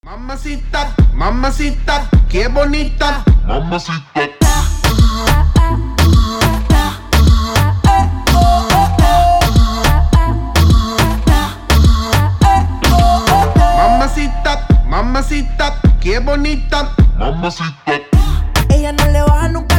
Mamacita, mamacita, qué bonita. Mamacita. Mamacita, mamacita, qué bonita. Mamacita. Ella no le baja nunca